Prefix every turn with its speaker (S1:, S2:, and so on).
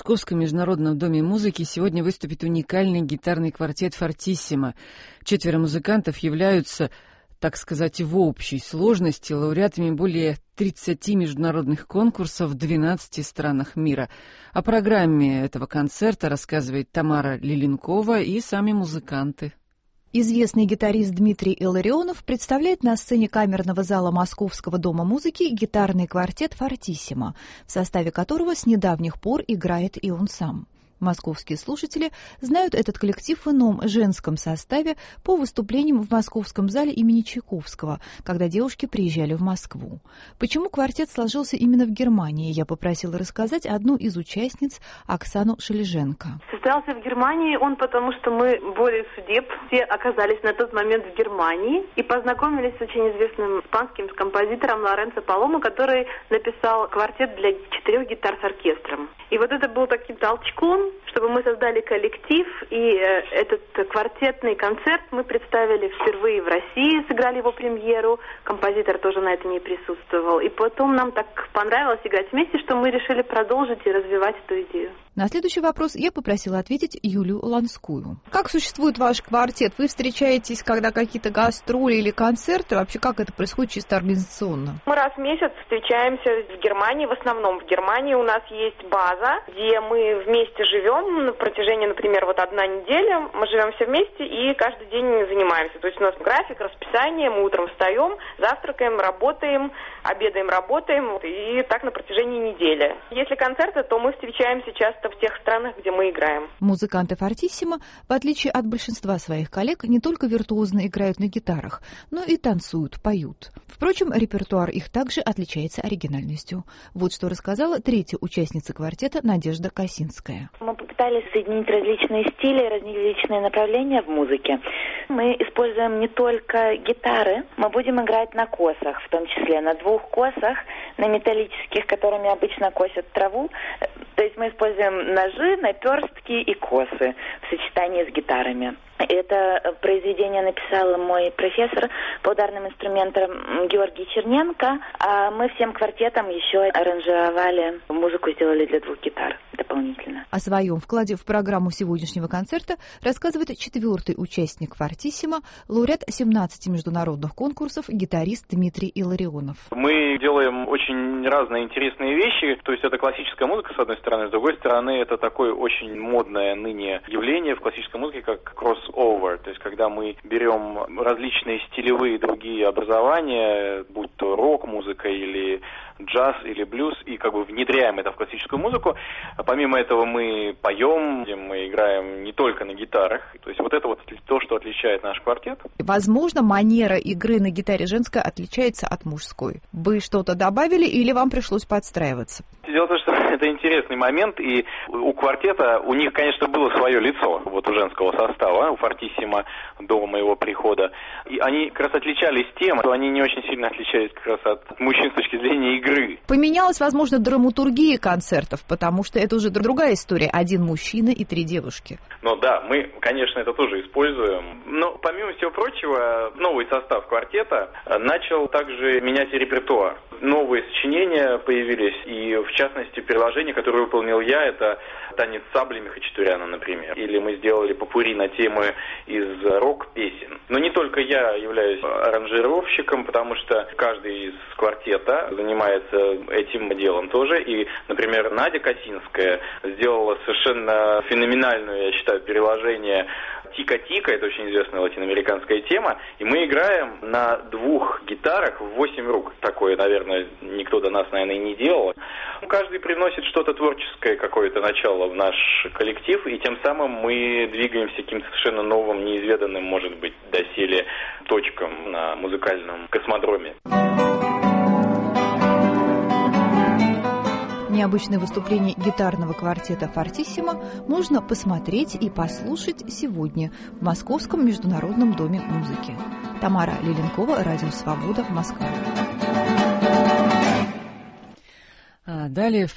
S1: Московском международном доме музыки сегодня выступит уникальный гитарный квартет «Фортиссимо». 4 музыкантов являются, так сказать, в общей сложности лауреатами более 30 международных конкурсов в 12 странах мира. О программе этого концерта рассказывает Тамара Лиленкова и сами музыканты.
S2: Известный гитарист Дмитрий Илларионов представляет на сцене камерного зала Московского дома музыки гитарный квартет «Фортиссимо», в составе которого с недавних пор играет и он сам. Московские слушатели знают этот коллектив в ином женском составе по выступлениям в Московском зале имени Чайковского, когда девушки приезжали в Москву. Почему квартет сложился именно в Германии, я попросила рассказать одну из участниц, Оксану Шележенко.
S3: Состоялся в Германии он, потому что мы, волей судеб, все оказались на тот момент в Германии и познакомились с очень известным испанским композитором Лоренцо Паломо, который написал квартет для 4 гитар с оркестром. И вот это был таким толчком, чтобы мы создали коллектив, и этот квартетный концерт мы представили впервые в России, сыграли его премьеру, композитор тоже на этом не присутствовал. И потом нам так понравилось играть вместе, что мы решили продолжить и развивать эту идею.
S2: На следующий вопрос я попросила ответить Юлию Ланскую. Как существует ваш квартет? Вы встречаетесь, когда какие-то гастроли или концерты? Вообще, как это происходит чисто организационно?
S4: Мы раз в месяц встречаемся в Германии, в основном в Германии. У нас есть база, где мы вместе живем на протяжении, например, вот 1 неделя. Мы живем все вместе и каждый день занимаемся. То есть у нас график, расписание, мы утром встаем, завтракаем, работаем, обедаем, работаем. И так на протяжении недели. Если концерты, то мы встречаемся часто в тех странах, где мы играем.
S2: Музыканты «Фортиссимо», в отличие от большинства своих коллег, не только виртуозно играют на гитарах, но и танцуют, поют. Впрочем, репертуар их также отличается оригинальностью. Вот что рассказала 3-я участница квартета Надежда Косинская.
S5: Мы попытались соединить различные стили, различные направления в музыке. Мы используем не только гитары, мы будем играть на косах, в том числе на 2 косах, на металлических, которыми обычно косят траву. То есть мы используем ножи, наперстки и косы в сочетании с гитарами. Это произведение написал мой профессор по ударным инструментам Георгий Черненко, а мы всем квартетом еще аранжировали, музыку сделали для 2 гитар дополнительно.
S2: О своем вкладе в программу сегодняшнего концерта рассказывает 4-й участник «Фортиссимо», лауреат 17 международных конкурсов, гитарист Дмитрий Илларионов.
S6: Мы делаем очень разные интересные вещи, то есть это классическая музыка, с одной стороны, с другой стороны, это такое очень модное ныне явление в классической музыке, как кросс-овер, то есть когда мы берем различные стилевые другие образования, будь то рок-музыка или джаз или блюз, и как бы внедряем это в классическую музыку. Помимо этого мы поем, мы играем не только на гитарах, то есть вот это вот то, что отличает наш квартет.
S2: Возможно, манера игры на гитаре женская отличается от мужской. Вы что-то добавили или вам пришлось подстраиваться?
S6: Дело в том, что это интересный момент, и у квартета, у них, конечно, было свое лицо, вот у женского состава, у «Фортиссимо» до моего прихода. И они как раз отличались тем, что они не очень сильно отличались как раз от мужчин с точки зрения игры.
S2: Поменялась, возможно, драматургия концертов, потому что это уже другая история. 1 мужчина и 3 девушки.
S6: Ну да, мы, конечно, это тоже используем. Но, помимо всего прочего, новый состав квартета начал также менять репертуар. Новые сочинения появились, и, в частности, приложение, которое выполнил я, это «Танец саблями» Хачатуряна, например. Или мы сделали попурри на темы из рок-песен. Но не только я являюсь аранжировщиком, потому что каждый из квартета занимается этим делом тоже. И, например, Надя Косинская сделала совершенно феноменальное, я считаю, переложение «Тика-тика», это очень известная латиноамериканская тема, и мы играем на 2 гитарах в 8 рук. Такое, наверное, никто до нас, наверное, и не делал. Каждый приносит что-то творческое, какое-то начало в наш коллектив, и тем самым мы двигаемся к каким-то совершенно новым, неизведанным, может быть, доселе точкам на музыкальном космодроме.
S2: Необычное выступление гитарного квартета «Фортиссимо» можно посмотреть и послушать сегодня в Московском международном доме музыки. Тамара Лиленкова, Радио Свобода, Москва.
S1: Далее в